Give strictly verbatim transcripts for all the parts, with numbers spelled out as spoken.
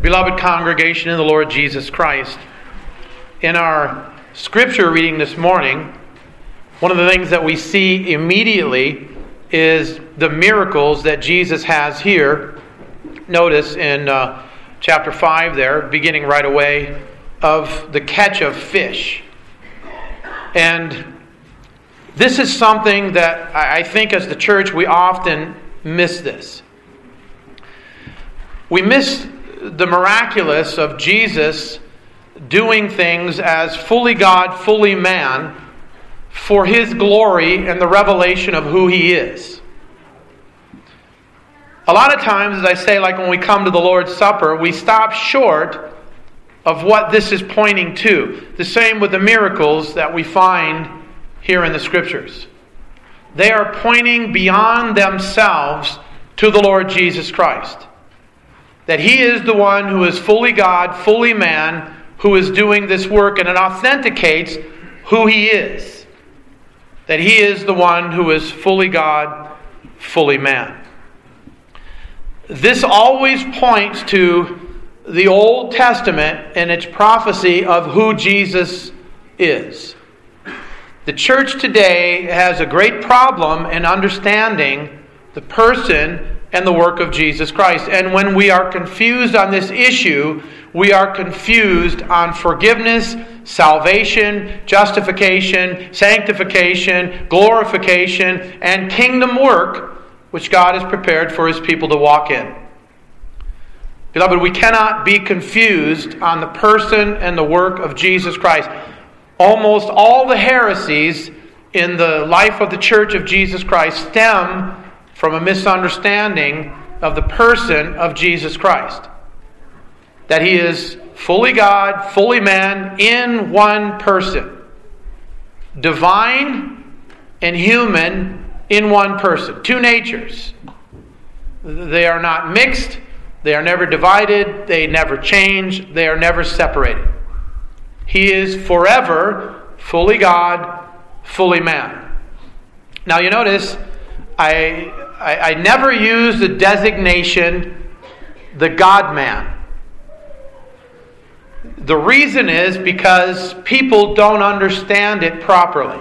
Beloved congregation in the Lord Jesus Christ, in our scripture reading this morning, one of the things that we see immediately is the miracles that Jesus has here. Notice in uh, chapter five there, beginning right away, of the catch of fish. And this is something that I think as the church we often miss this. We miss the miraculous of Jesus doing things as fully God, fully man, for His glory and the revelation of who He is. A lot of times, as I say, like when we come to the Lord's Supper, we stop short of what this is pointing to. The same with the miracles that we find here in the Scriptures. They are pointing beyond themselves to the Lord Jesus Christ. That He is the one who is fully God, fully man, who is doing this work, and it authenticates who He is. That He is the one who is fully God, fully man. This always points to the Old Testament and its prophecy of who Jesus is. The church today has a great problem in understanding the person and the work of Jesus Christ. And when we are confused on this issue, we are confused on forgiveness, salvation, justification, sanctification, glorification, and kingdom work, which God has prepared for His people to walk in. Beloved, we cannot be confused on the person and the work of Jesus Christ. Almost all the heresies in the life of the Church of Jesus Christ stem from a misunderstanding of the person of Jesus Christ. That He is fully God, fully man, in one person. Divine and human in one person. Two natures. They are not mixed. They are never divided. They never change. They are never separated. He is forever fully God, fully man. Now you notice, I, I, I never use the designation, the God-man. The reason is because people don't understand it properly.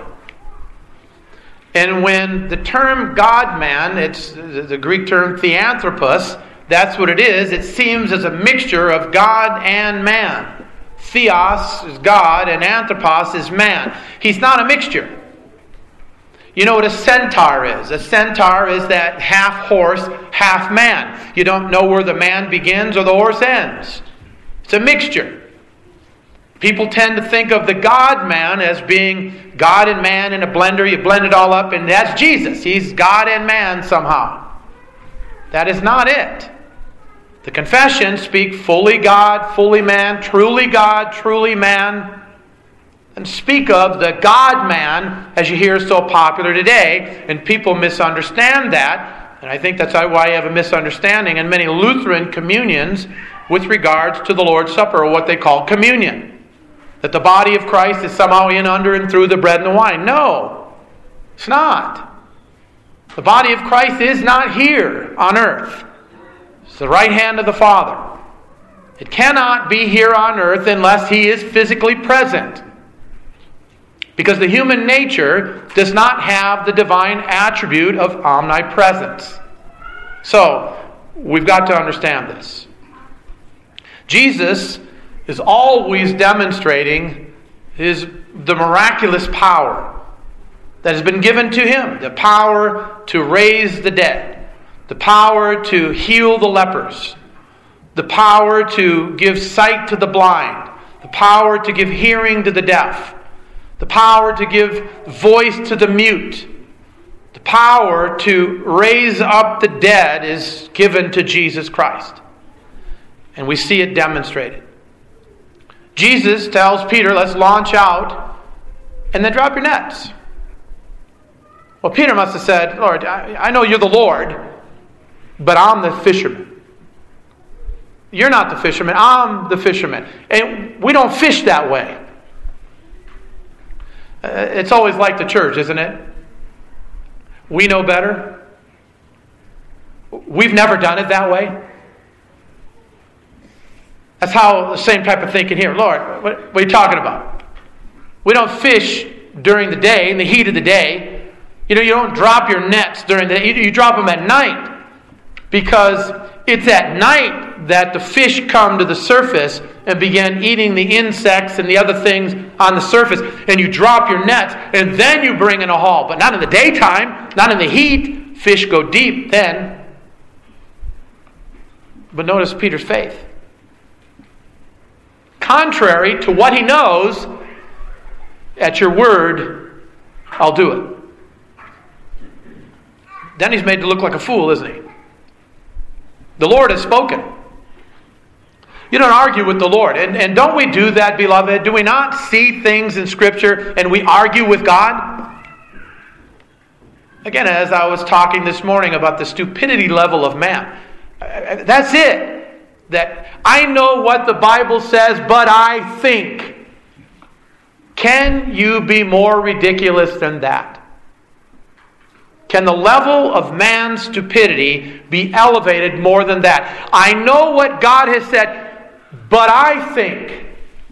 And when the term God-man, it's the Greek term theanthropos, that's what it is. It seems as a mixture of God and man. Theos is God and anthropos is man. He's not a mixture. You know what a centaur is? A centaur is that half horse, half man. You don't know where the man begins or the horse ends. It's a mixture. People tend to think of the God-man as being God and man in a blender. You blend it all up and that's Jesus. He's God and man somehow. That is not it. The confessions speak fully God, fully man, truly God, truly man, and speak of the God-man as you hear so popular today, and people misunderstand that, and I think that's why you have a misunderstanding in many Lutheran communions with regards to the Lord's Supper, or what they call communion. That the body of Christ is somehow in, under, and through the bread and the wine. No, it's not. The body of Christ is not here on earth. It's the right hand of the Father. It cannot be here on earth unless He is physically present. Because the human nature does not have the divine attribute of omnipresence. So, we've got to understand this. Jesus is always demonstrating his the miraculous power that has been given to Him. The power to raise the dead. The power to heal the lepers. The power to give sight to the blind. The power to give hearing to the deaf. The power to give voice to the mute. The power to raise up the dead is given to Jesus Christ. And we see it demonstrated. Jesus tells Peter, let's launch out and then drop your nets. Well, Peter must have said, Lord, I, I know you're the Lord, but I'm the fisherman. You're not the fisherman, I'm the fisherman. And we don't fish that way. Uh, it's always like the church, isn't it? We know better. We've never done it that way. That's how the same type of thinking here. Lord, what, what are you talking about? We don't fish during the day, in the heat of the day. You know, you don't drop your nets during the day. You, you drop them at night. Because it's at night that the fish come to the surface and begin eating the insects and the other things on the surface. And you drop your nets, and then you bring in a haul. But not in the daytime, not in the heat. Fish go deep then. But notice Peter's faith. Contrary to what he knows, at your word, I'll do it. Then he's made to look like a fool, isn't he? The Lord has spoken. You don't argue with the Lord. And, and don't we do that, beloved? Do we not see things in Scripture and we argue with God? Again, as I was talking this morning about the stupidity level of man, that's it. That I know what the Bible says, but I think. Can you be more ridiculous than that? Can the level of man's stupidity be elevated more than that? I know what God has said, but I think.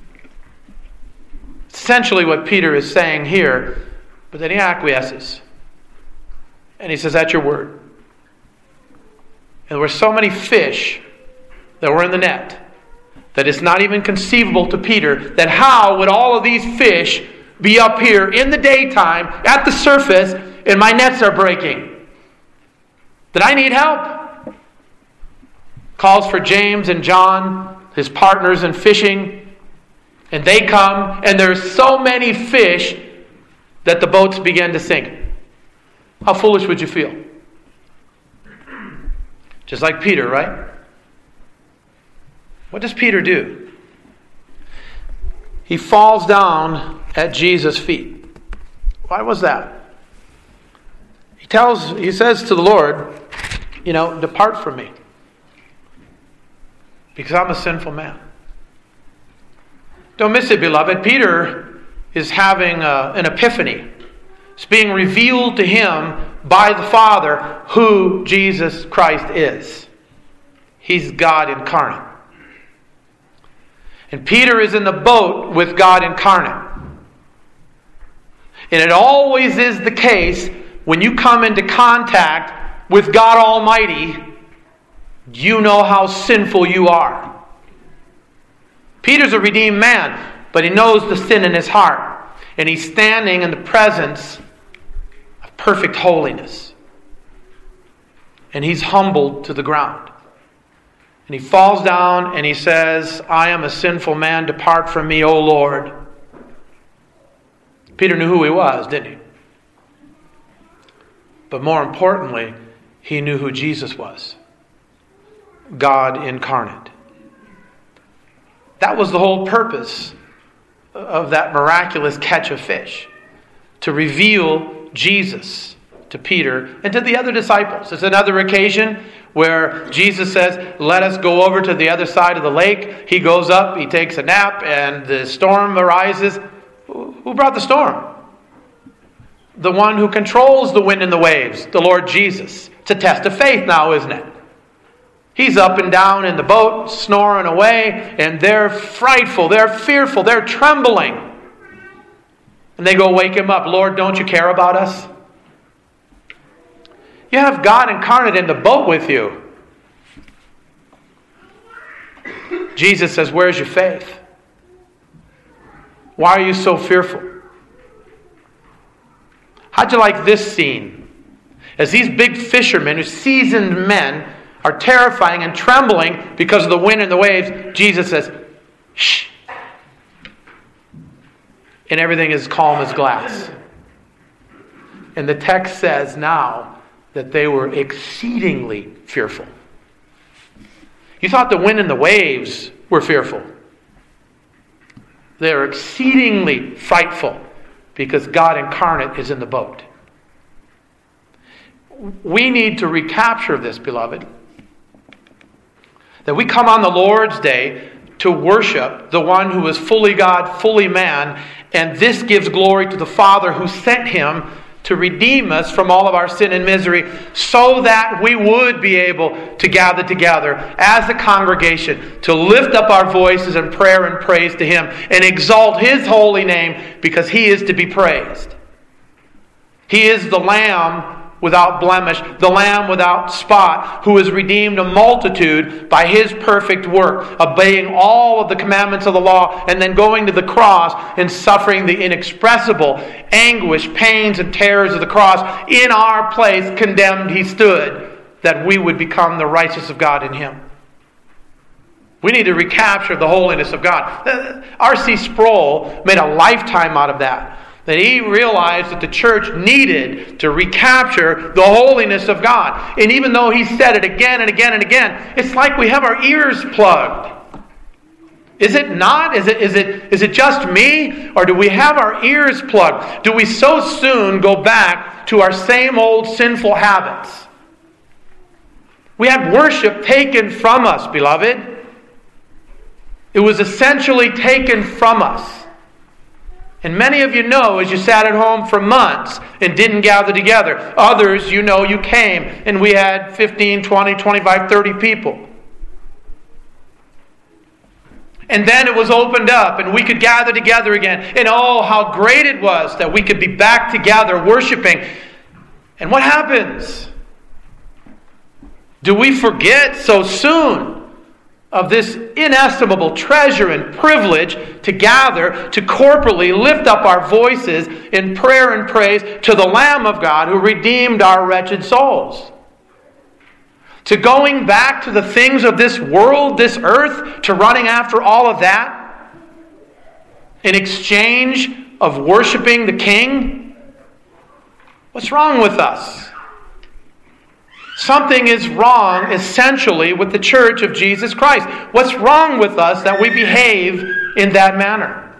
Essentially what Peter is saying here, but then he acquiesces. And he says, "That's your word." And there were so many fish that were in the net that it's not even conceivable to Peter that how would all of these fish be up here in the daytime at the surface and my nets are breaking? That I need help. Calls for James and John, his partners in fishing, and they come and there's so many fish that the boats begin to sink. How foolish would you feel? Just like Peter, right? What does Peter do? He falls down at Jesus' feet. Why was that? He tells, he says to the Lord, you know, "Depart from me, because I'm a sinful man." Don't miss it, beloved. Peter is having a, an epiphany. It's being revealed to him by the Father who Jesus Christ is. He's God incarnate. And Peter is in the boat with God incarnate. And it always is the case when you come into contact with God Almighty, you know how sinful you are. Peter's a redeemed man, but he knows the sin in his heart. And he's standing in the presence of perfect holiness. And he's humbled to the ground. And he falls down and he says, "I am a sinful man. Depart from me, O Lord." Peter knew who he was, didn't he? But more importantly, he knew who Jesus was. God incarnate. That was the whole purpose of that miraculous catch of fish. To reveal Jesus to Peter and to the other disciples. It's another occasion where Jesus says, "Let us go over to the other side of the lake." He goes up, he takes a nap, and the storm arises. Who brought the storm? The one who controls the wind and the waves, the Lord Jesus. It's a test of faith now, isn't it? He's up and down in the boat, snoring away, and they're frightful, they're fearful, they're trembling. And they go wake him up. "Lord, don't you care about us?" You have God incarnate in the boat with you. Jesus says, "Where's your faith? Why are you so fearful?" How'd you like this scene? As these big fishermen, who seasoned men, are terrifying and trembling because of the wind and the waves, Jesus says, "Shh." And everything is calm as glass. And the text says now that they were exceedingly fearful. You thought the wind and the waves were fearful. They're exceedingly frightful because God incarnate is in the boat. We need to recapture this, beloved. That we come on the Lord's Day to worship the one who is fully God, fully man, and this gives glory to the Father who sent him to redeem us from all of our sin and misery, so that we would be able to gather together as a congregation to lift up our voices in prayer and praise to Him and exalt His holy name, because He is to be praised. He is the Lamb without blemish, the Lamb without spot, who has redeemed a multitude by His perfect work, obeying all of the commandments of the law, and then going to the cross and suffering the inexpressible anguish, pains, and terrors of the cross. In our place, condemned He stood, that we would become the righteousness of God in Him. We need to recapture the holiness of God. R C Sproul made a lifetime out of that. That he realized that the church needed to recapture the holiness of God. And even though he said it again and again and again, it's like we have our ears plugged. Is it not? Is it, is it, is it just me? Or do we have our ears plugged? Do we so soon go back to our same old sinful habits? We had worship taken from us, beloved. It was essentially taken from us. And many of you know, as you sat at home for months and didn't gather together. Others, you know, you came and we had fifteen, twenty, twenty-five, thirty people. And then it was opened up and we could gather together again. And oh, how great it was that we could be back together worshiping. And what happens? Do we forget so soon of this inestimable treasure and privilege to gather, to corporately lift up our voices in prayer and praise to the Lamb of God who redeemed our wretched souls? To going back to the things of this world, this earth, to running after all of that in exchange of worshiping the King? What's wrong with us? Something is wrong, essentially, with the Church of Jesus Christ. What's wrong with us that we behave in that manner?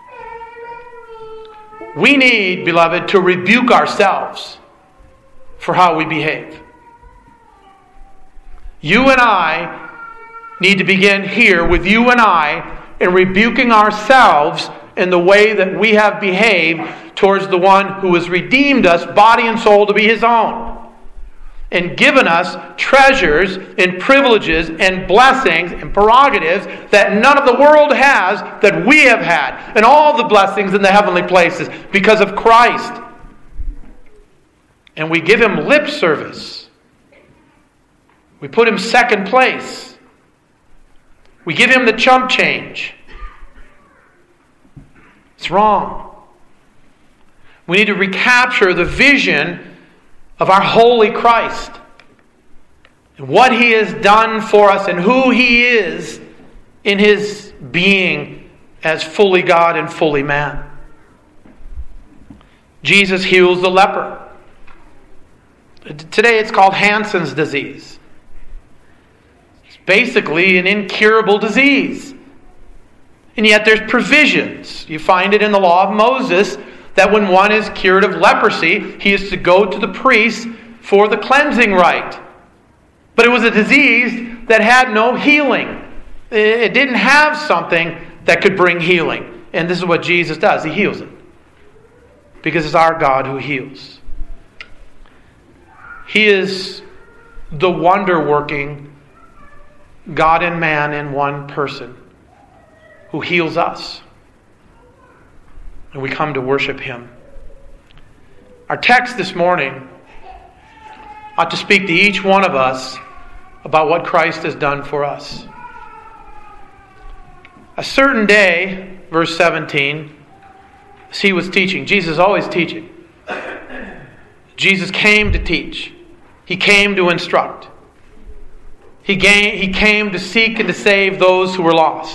We need, beloved, to rebuke ourselves for how we behave. You and I need to begin here with you and I in rebuking ourselves in the way that we have behaved towards the one who has redeemed us, body and soul, to be His own, and given us treasures and privileges and blessings and prerogatives that none of the world has, that we have had, and all the blessings in the heavenly places because of Christ. And we give Him lip service. We put Him second place. We give Him the chump change. It's wrong. We need to recapture the vision of our holy Christ, and what He has done for us and who He is in His being as fully God and fully man. Jesus heals the leper. Today it's called Hansen's disease. It's basically an incurable disease. And yet there's provisions. You find it in the law of Moses that when one is cured of leprosy, he is to go to the priest for the cleansing rite. But it was a disease that had no healing. It didn't have something that could bring healing. And this is what Jesus does. He heals it. Because it's our God who heals. He is the wonder-working God and man in one person who heals us. And we come to worship Him. Our text this morning ought to speak to each one of us about what Christ has done for us. A certain day, verse seventeen, as He was teaching. Jesus is always teaching. Jesus came to teach. He came to instruct. He came to seek and to save those who were lost.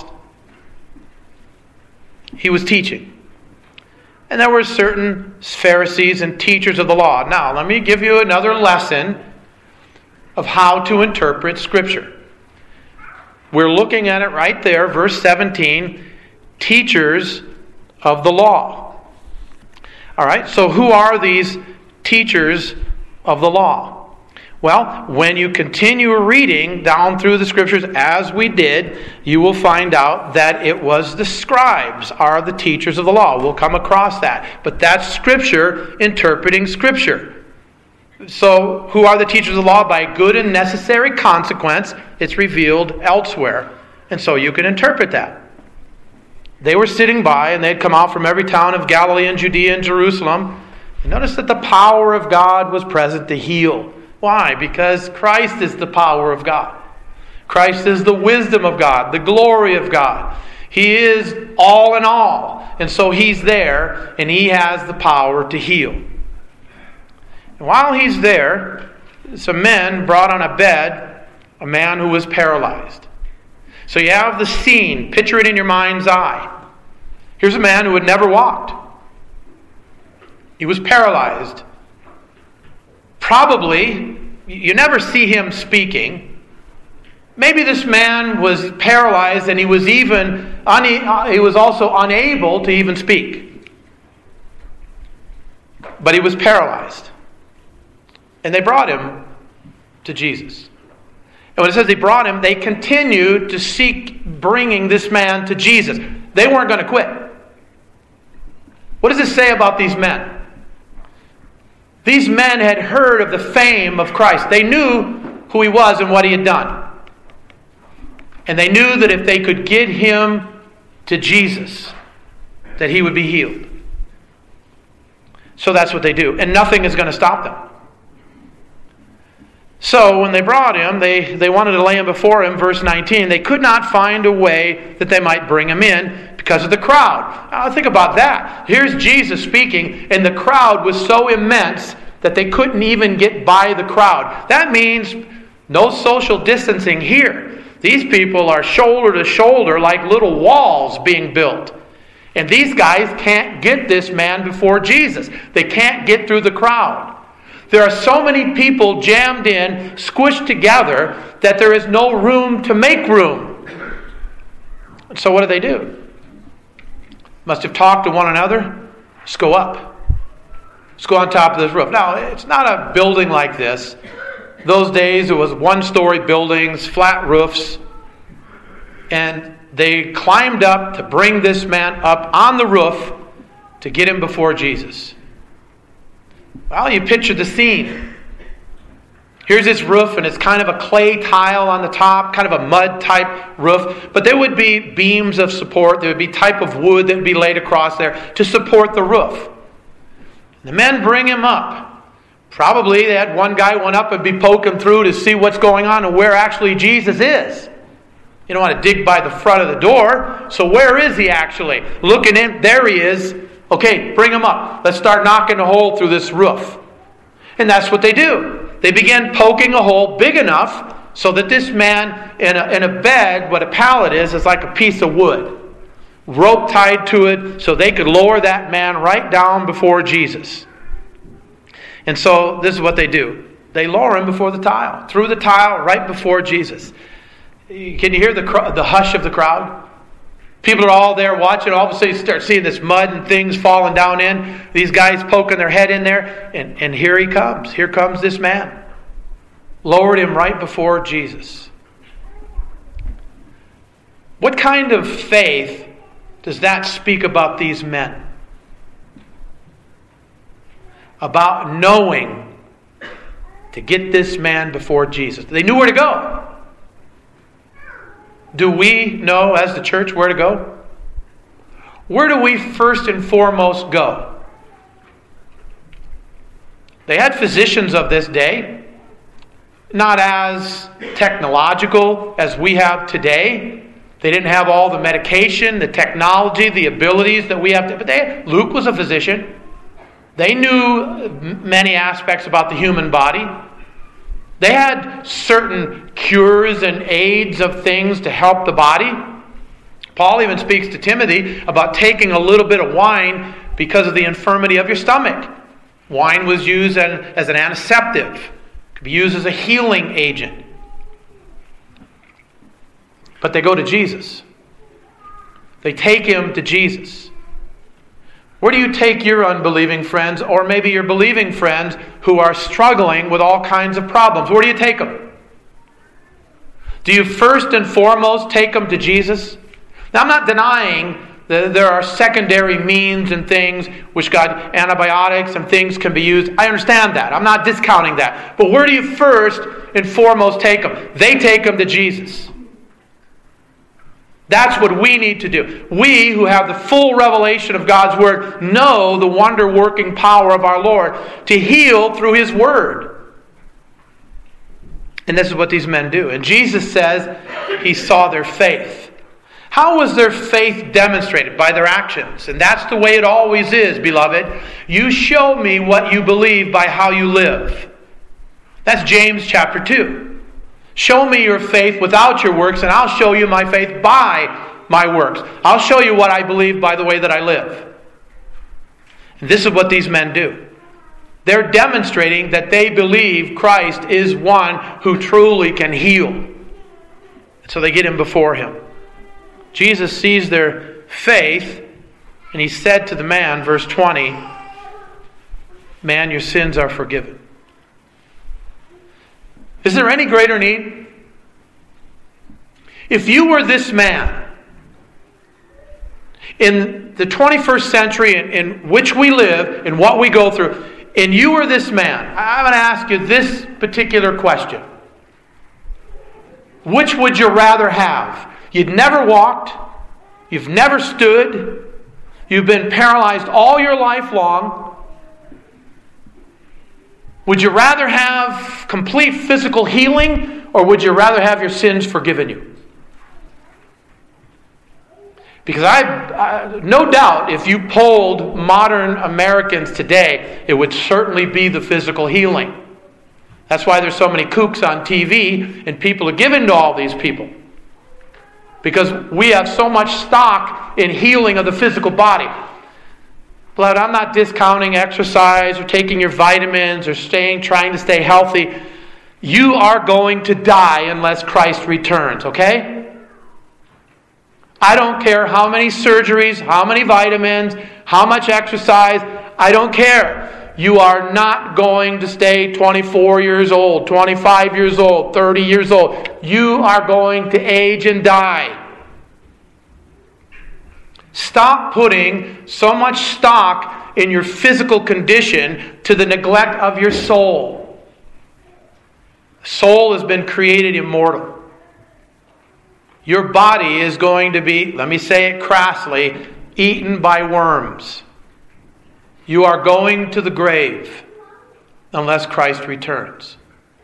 He was teaching. And there were certain Pharisees and teachers of the law. Now, let me give you another lesson of how to interpret Scripture. We're looking at it right there, verse seventeen, teachers of the law. All right, so who are these teachers of the law? Well, when you continue reading down through the Scriptures as we did, you will find out that it was the scribes are the teachers of the law. We'll come across that. But that's Scripture interpreting Scripture. So, who are the teachers of the law? By good and necessary consequence, it's revealed elsewhere. And so you can interpret that. They were sitting by, and they had come out from every town of Galilee and Judea and Jerusalem. And notice that the power of God was present to heal. Why? Because Christ is the power of God. Christ is the wisdom of God, the glory of God. He is all in all. And so He's there, and He has the power to heal. And while He's there, some men brought on a bed a man who was paralyzed. So you have the scene. Picture it in your mind's eye. Here's a man who had never walked. He was paralyzed. Probably, you never see him speaking. Maybe this man was paralyzed and he was even une- he was also unable to even speak. But he was paralyzed. And they brought him to Jesus. And when it says they brought him, they continued to seek bringing this man to Jesus. They weren't going to quit. What does it say about these men? These men had heard of the fame of Christ. They knew who He was and what He had done. And they knew that if they could get him to Jesus, that he would be healed. So that's what they do. And nothing is going to stop them. So when they brought him, they, they wanted to lay him before him, verse nineteen. They could not find a way that they might bring him in because of the crowd. Now think about that. Here's Jesus speaking, and the crowd was so immense that they couldn't even get by the crowd. That means no social distancing here. These people are shoulder to shoulder like little walls being built. And these guys can't get this man before Jesus. They can't get through the crowd. There are so many people jammed in, squished together, that there is no room to make room. So what do they do? Must have talked to one another. Let's go up. Let's go on top of this roof. Now, it's not a building like this. Those days, it was one-story buildings, flat roofs. And they climbed up to bring this man up on the roof to get him before Jesus. Well, you picture the scene. Here's this roof, and it's kind of a clay tile on the top, kind of a mud-type roof. But there would be beams of support. There would be type of wood that would be laid across there to support the roof. The men bring him up. Probably they had one guy went up and be poking through to see what's going on and where actually Jesus is. You don't want to dig by the front of the door. So where is he actually? Looking in, there he is. Okay, bring him up. Let's start knocking a hole through this roof. And that's what they do. They begin poking a hole big enough so that this man in a, in a bed, what a pallet is, is like a piece of wood. Rope tied to it so they could lower that man right down before Jesus. And so this is what they do. They lower him before the tile. Through the tile, right before Jesus. Can you hear the the hush of the crowd? People are all there watching. All of a sudden you start seeing this mud and things falling down in. These guys poking their head in there. And, and here he comes. Here comes this man. Lowered him right before Jesus. What kind of faith does that speak about these men? About knowing to get this man before Jesus. They knew where to go. Do we know as the church where to go? Where do we first and foremost go? They had physicians of this day, not as technological as we have today. They didn't have all the medication, the technology, the abilities that we have. To, but they, Luke was a physician. They knew many aspects about the human body. They had certain cures and aids of things to help the body. Paul even speaks to Timothy about taking a little bit of wine because of the infirmity of your stomach. Wine was used as an antiseptic. It could be used as a healing agent. But they go to Jesus. They take him to Jesus. Where do you take your unbelieving friends, or maybe your believing friends who are struggling with all kinds of problems? Where do you take them? Do you first and foremost take them to Jesus? Now, I'm not denying that there are secondary means and things which God, antibiotics and things can be used. I understand that. I'm not discounting that. But where do you first and foremost take them? They take them to Jesus. That's what we need to do. We who have the full revelation of God's Word know the wonder-working power of our Lord to heal through His Word. And this is what these men do. And Jesus says He saw their faith. How was their faith demonstrated? By their actions. And that's the way it always is, beloved. You show me what you believe by how you live. That's James chapter two. Show me your faith without your works, and I'll show you my faith by my works. I'll show you what I believe by the way that I live. And this is what these men do. They're demonstrating that they believe Christ is one who truly can heal. So they get Him before Him. Jesus sees their faith, and He said to the man, verse twenty, "Man, your sins are forgiven." Is there any greater need? If you were this man, in the twenty-first century in, in which we live, in what we go through, and you were this man, I'm going to ask you this particular question. Which would you rather have? You'd never walked, you've never stood, you've been paralyzed all your life long. Would you rather have complete physical healing, or would you rather have your sins forgiven you? Because I, I, no doubt, if you polled modern Americans today, it would certainly be the physical healing. That's why there's so many kooks on T V, and people are given to all these people. Because we have so much stock in healing of the physical body. But I'm not discounting exercise or taking your vitamins or staying, trying to stay healthy. You are going to die unless Christ returns, okay? I don't care how many surgeries, how many vitamins, how much exercise. I don't care. You are not going to stay twenty-four years old, twenty-five years old, thirty years old. You are going to age and die. Stop putting so much stock in your physical condition to the neglect of your soul. Soul has been created immortal. Your body is going to be, let me say it crassly, eaten by worms. You are going to the grave unless Christ returns.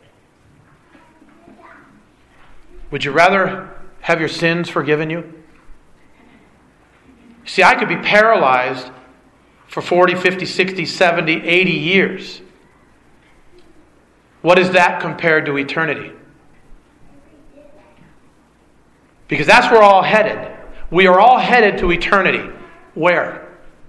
Would you rather have your sins forgiven you? See, I could be paralyzed for forty, fifty, sixty, seventy, eighty years. What is that compared to eternity? Because that's where we're all headed. We are all headed to eternity. Where?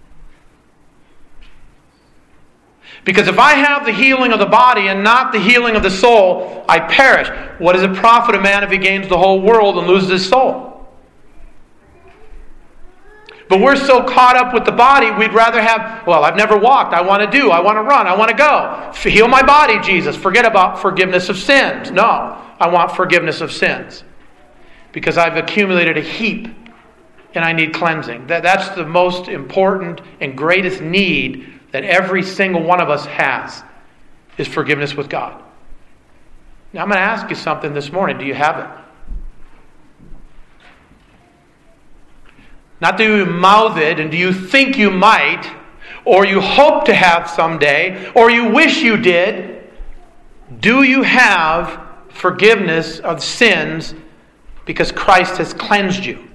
Because if I have the healing of the body and not the healing of the soul, I perish. What does it profit a man if he gains the whole world and loses his soul? But we're so caught up with the body, we'd rather have, well, I've never walked. I want to do. I want to run. I want to go. Heal my body, Jesus. Forget about forgiveness of sins. No, I want forgiveness of sins. Because I've accumulated a heap and I need cleansing. That, that's the most important and greatest need that every single one of us has, is forgiveness with God. Now I'm going to ask you something this morning. Do you have it? Not do you mouth it and do you think you might, or you hope to have someday, or you wish you did. Do you have forgiveness of sins because Christ has cleansed you?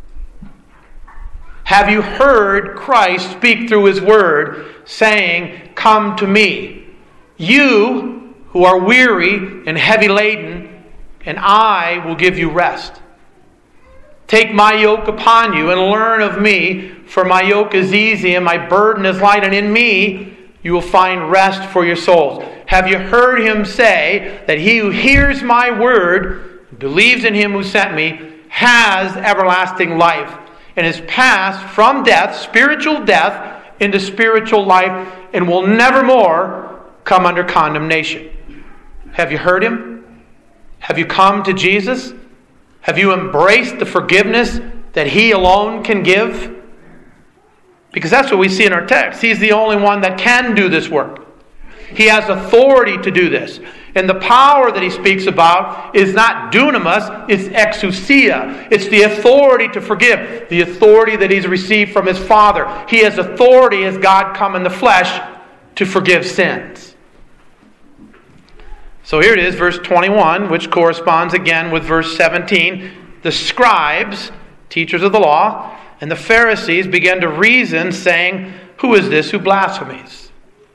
Have you heard Christ speak through His Word saying, "Come to me, you who are weary and heavy laden, and I will give you rest. Take my yoke upon you and learn of me, for my yoke is easy and my burden is light, and in me you will find rest for your souls." Have you heard Him say that he who hears my word, believes in Him who sent me, has everlasting life, and is passed from death, spiritual death, into spiritual life and will never more come under condemnation. Have you heard Him? Have you come to Jesus? Have you embraced the forgiveness that He alone can give? Because that's what we see in our text. He's the only one that can do this work. He has authority to do this. And the power that he speaks about is not dunamis, it's exousia. It's the authority to forgive. The authority that he's received from his Father. He has authority as God come in the flesh to forgive sins. So here it is, verse twenty-one, which corresponds again with verse seventeen. The scribes, teachers of the law, and the Pharisees began to reason, saying, "Who is this who blasphemes?"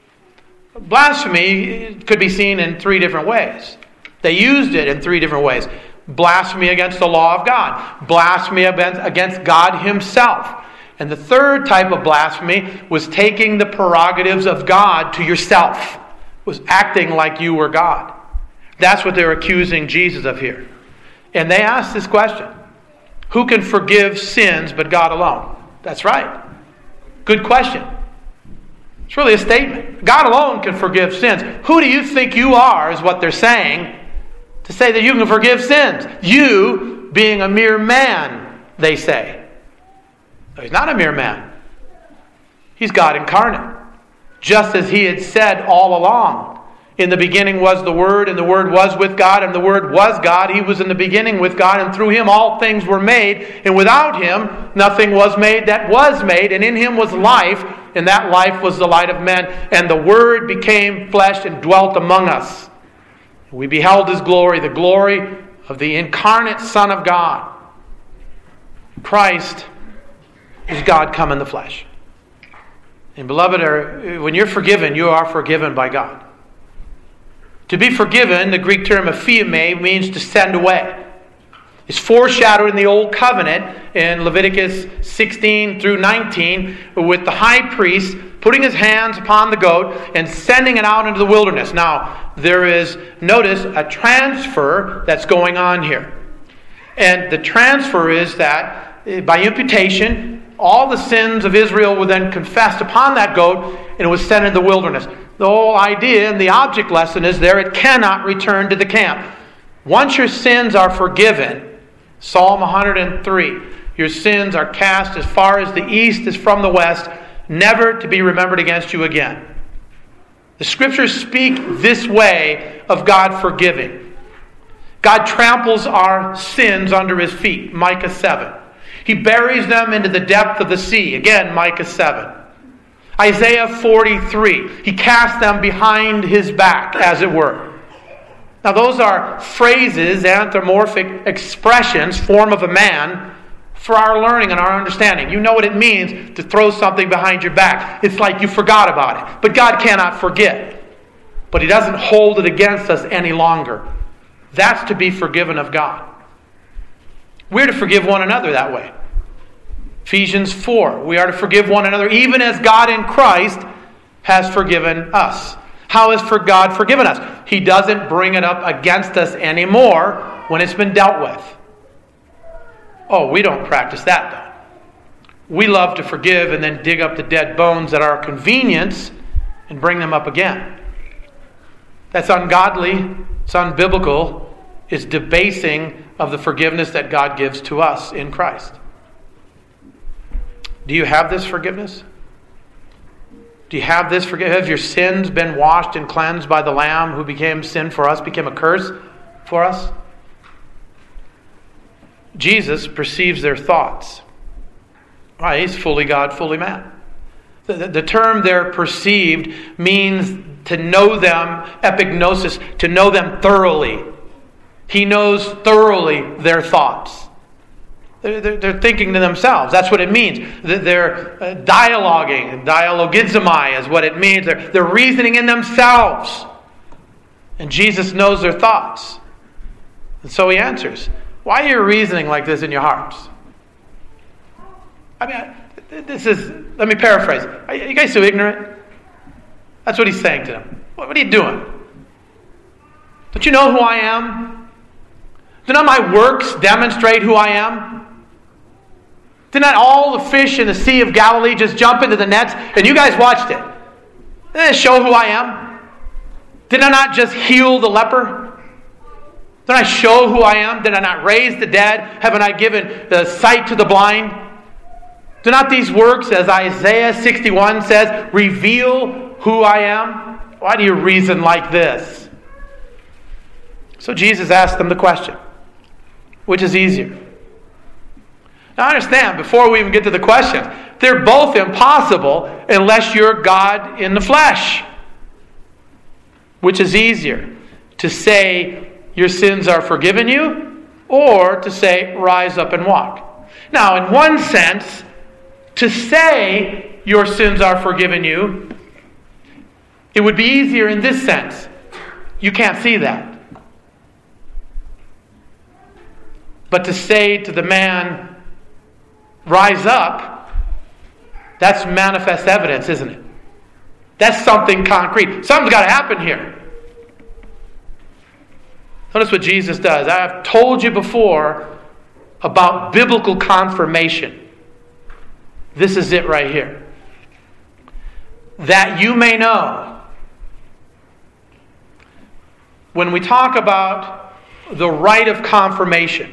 Blasphemy could be seen in three different ways. They used it in three different ways. Blasphemy against the law of God. Blasphemy against God Himself. And the third type of blasphemy was taking the prerogatives of God to yourself. Was acting like you were God. That's what they're accusing Jesus of here. And they asked this question. Who can forgive sins but God alone? That's right. Good question. It's really a statement. God alone can forgive sins. Who do you think you are, is what they're saying, to say that you can forgive sins? You being a mere man, they say. No, He's not a mere man. He's God incarnate. Just as He had said all along. In the beginning was the Word, and the Word was with God, and the Word was God. He was in the beginning with God, and through Him all things were made. And without Him nothing was made that was made. And in Him was life, and that life was the light of men. And the Word became flesh and dwelt among us. We beheld His glory, the glory of the incarnate Son of God. Christ is God come in the flesh. And beloved, when you're forgiven, you are forgiven by God. To be forgiven, the Greek term aphieme, means to send away. It's foreshadowed in the Old Covenant in Leviticus sixteen through nineteen with the high priest putting his hands upon the goat and sending it out into the wilderness. Now, there is, notice, a transfer that's going on here. And the transfer is that by imputation, all the sins of Israel were then confessed upon that goat and it was sent into the wilderness. The whole idea and the object lesson is there, it cannot return to the camp. Once your sins are forgiven, Psalm one hundred three, your sins are cast as far as the east is from the west, never to be remembered against you again. The Scriptures speak this way of God forgiving. God tramples our sins under His feet, Micah seven. He buries them into the depth of the sea, again, Micah seven. Isaiah forty-three, He cast them behind His back, as it were. Now those are phrases, anthropomorphic expressions, form of a man, for our learning and our understanding. You know what it means to throw something behind your back. It's like you forgot about it. But God cannot forget. But He doesn't hold it against us any longer. That's to be forgiven of God. We're to forgive one another that way. Ephesians four, we are to forgive one another even as God in Christ has forgiven us. How has for God forgiven us? He doesn't bring it up against us anymore when it's been dealt with. Oh, we don't practice that though. We love to forgive and then dig up the dead bones at our convenience and bring them up again. That's ungodly, it's unbiblical, it's debasing of the forgiveness that God gives to us in Christ. Do you have this forgiveness? Do you have this forgiveness? Have your sins been washed and cleansed by the Lamb who became sin for us, became a curse for us? Jesus perceives their thoughts. Right, He's fully God, fully man. The, the, the term there, perceived, means to know them, epignosis, to know them thoroughly. He knows thoroughly their thoughts. They're, they're thinking to themselves. That's what it means. They're dialoguing. Dialogizomai is what it means. They're, they're reasoning in themselves. And Jesus knows their thoughts. And so He answers, why are you reasoning like this in your hearts? I mean, this is, let me paraphrase. Are you guys so ignorant? That's what He's saying to them. What are you doing? Don't you know who I am? Do not my works demonstrate who I am? Did not all the fish in the Sea of Galilee just jump into the nets? And you guys watched it. Didn't it show who I am? Did I not just heal the leper? Did I show who I am? Did I not raise the dead? Haven't I given the sight to the blind? Do not these works, as Isaiah sixty-one says, reveal who I am? Why do you reason like this? So Jesus asked them the question, which is easier? Now understand, before we even get to the questions, they're both impossible unless you're God in the flesh. Which is easier? To say your sins are forgiven you, or to say rise up and walk? Now, in one sense, to say your sins are forgiven you, it would be easier in this sense. You can't see that. But to say to the man, rise up, that's manifest evidence, isn't it? That's something concrete. Something's got to happen here. Notice what Jesus does. I have told you before about biblical confirmation. This is it right here. That you may know. When we talk about the rite of confirmation,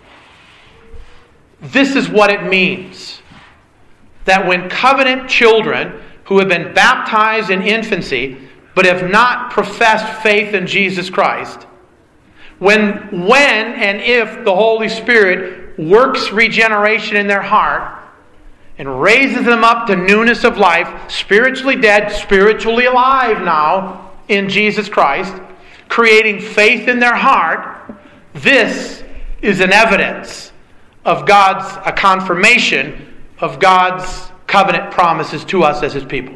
this is what it means. That when covenant children who have been baptized in infancy but have not professed faith in Jesus Christ, when, when and if the Holy Spirit works regeneration in their heart and raises them up to newness of life, spiritually dead, spiritually alive now in Jesus Christ, creating faith in their heart, this is an evidence of God's, a confirmation of God's covenant promises to us as His people.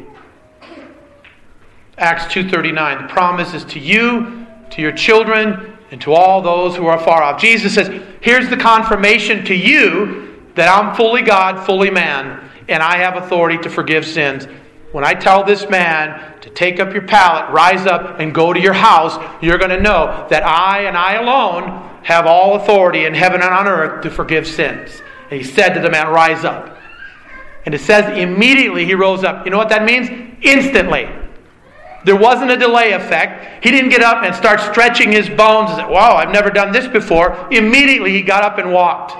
Acts two thirty-nine, the promise is to you, to your children, and to all those who are far off. Jesus says, here's the confirmation to you that I'm fully God, fully man, and I have authority to forgive sins. When I tell this man to take up your pallet, rise up, and go to your house, you're going to know that I and I alone have all authority in heaven and on earth to forgive sins. And He said to the man, rise up. And it says immediately he rose up. You know what that means? Instantly. There wasn't a delay effect. He didn't get up and start stretching his bones and say, wow, I've never done this before. Immediately he got up and walked.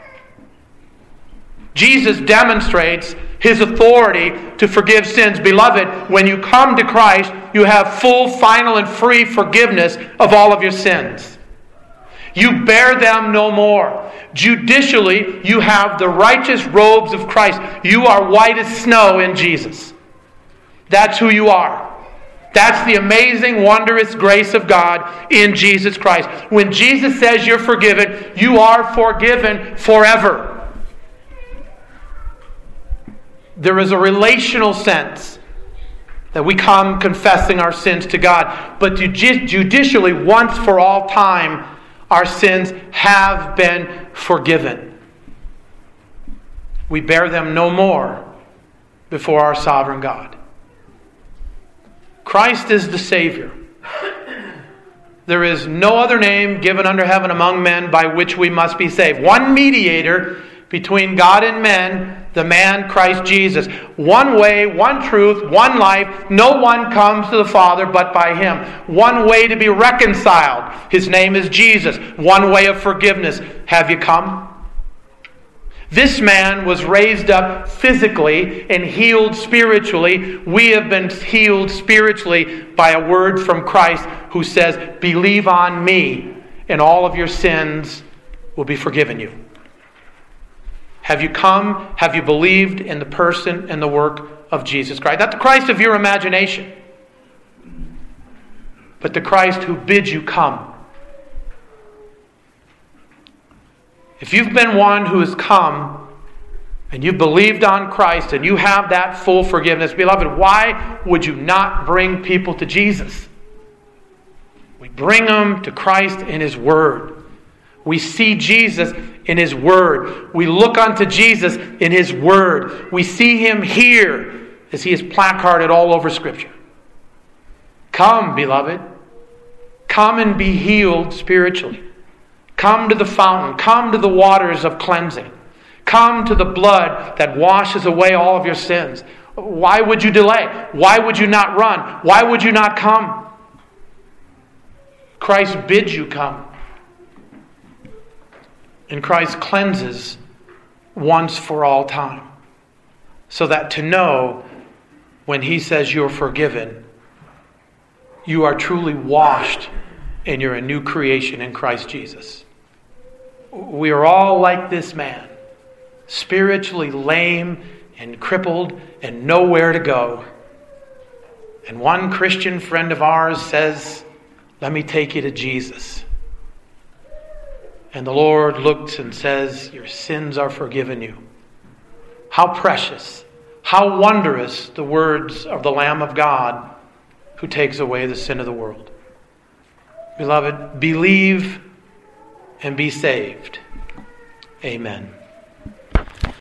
Jesus demonstrates His authority to forgive sins. Beloved, when you come to Christ, you have full, final, and free forgiveness of all of your sins. You bear them no more. Judicially, you have the righteous robes of Christ. You are white as snow in Jesus. That's who you are. That's the amazing, wondrous grace of God in Jesus Christ. When Jesus says you're forgiven, you are forgiven forever. There is a relational sense that we come confessing our sins to God. But judicially, once for all time, our sins have been forgiven. We bear them no more before our sovereign God. Christ is the Savior. There is no other name given under heaven among men by which we must be saved. One mediator between God and men, the man Christ Jesus. One way, one truth, one life. No one comes to the Father but by Him. One way to be reconciled. His name is Jesus. One way of forgiveness. Have you come? This man was raised up physically and healed spiritually. We have been healed spiritually by a word from Christ who says, believe on me and all of your sins will be forgiven you. Have you come? Have you believed in the person and the work of Jesus Christ? Not the Christ of your imagination, but the Christ who bids you come. If you've been one who has come and you've believed on Christ and you have that full forgiveness, beloved, why would you not bring people to Jesus? We bring them to Christ in His Word. We see Jesus in His Word. We look unto Jesus in His Word. We see Him here as He is placarded all over Scripture. Come, beloved. Come and be healed spiritually. Come to the fountain. Come to the waters of cleansing. Come to the blood that washes away all of your sins. Why would you delay? Why would you not run? Why would you not come? Christ bids you come. And Christ cleanses once for all time. So that to know when He says you're forgiven, you are truly washed and you're a new creation in Christ Jesus. We are all like this man, spiritually lame and crippled and nowhere to go. And one Christian friend of ours says, "Let me take you to Jesus." And the Lord looks and says, "Your sins are forgiven you." How precious, how wondrous the words of the Lamb of God who takes away the sin of the world. Beloved, believe and be saved. Amen.